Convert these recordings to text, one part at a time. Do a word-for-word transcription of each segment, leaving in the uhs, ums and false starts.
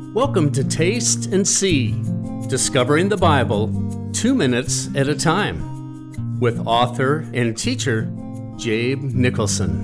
Welcome to Taste and See, discovering the Bible two minutes at a time, with author and teacher Jabe Nicholson.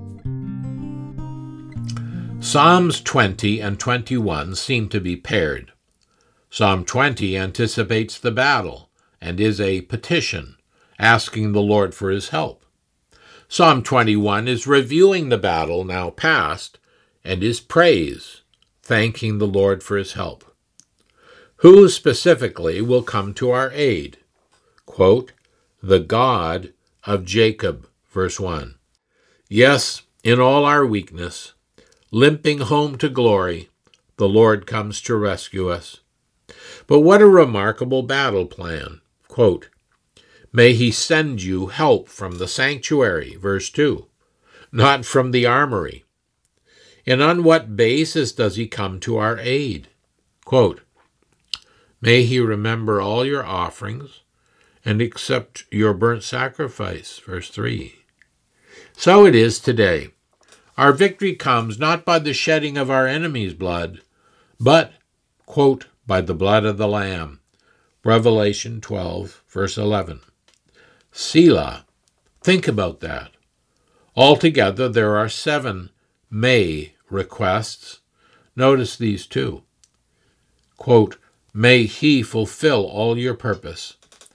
Psalms twenty and twenty-one seem to be paired. Psalm twenty anticipates the battle and is a petition, asking the Lord for his help. Psalm twenty-one is reviewing the battle now past and is praise, thanking the Lord for his help. Who specifically will come to our aid? Quote, the God of Jacob, verse one. Yes, in all our weakness, limping home to glory, the Lord comes to rescue us. But what a remarkable battle plan. Quote, may he send you help from the sanctuary, verse two, not from the armory. And on what basis does he come to our aid? Quote, may he remember all your offerings and accept your burnt sacrifice, verse three. So it is today. Our victory comes not by the shedding of our enemy's blood, but, quote, by the blood of the Lamb, Revelation twelve, verse eleven. Selah. Think about that. Altogether, there are seven may requests. Notice these two. Quote, may he fulfill all your purpose.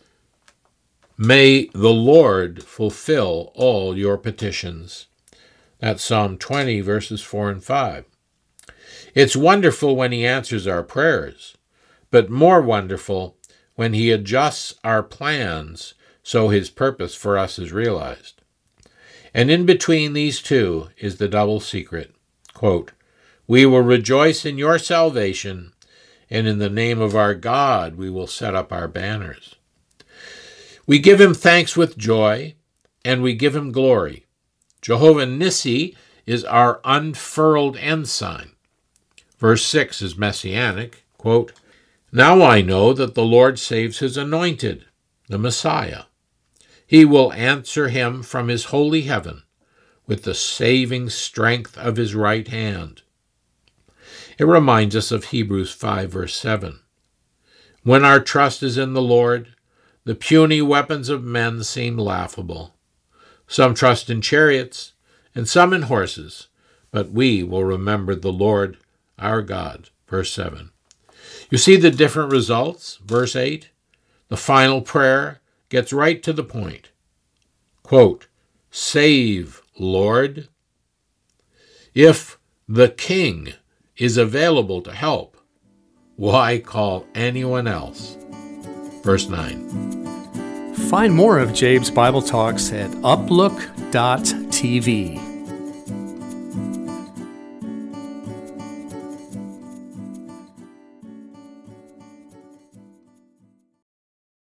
May the Lord fulfill all your petitions. That's Psalm twenty, verses four and five. It's wonderful when he answers our prayers, but more wonderful when he adjusts our plans so his purpose for us is realized. And in between these two is the double secret. Quote, we will rejoice in your salvation, and in the name of our God we will set up our banners. We give him thanks with joy, and we give him glory. Jehovah Nissi is our unfurled ensign. Verse six is messianic. Quote, now I know that the Lord saves his anointed, the Messiah. He will answer him from his holy heaven with the saving strength of his right hand. It reminds us of Hebrews five, verse seven. When our trust is in the Lord, the puny weapons of men seem laughable. Some trust in chariots and some in horses, but we will remember the Lord our God. Verse seven. You see the different results? Verse eight. The final prayer gets right to the point. Quote, save, Lord. If the King is available to help, why call anyone else? Verse nine. Find more of Jabe's Bible Talks at uplook dot t v.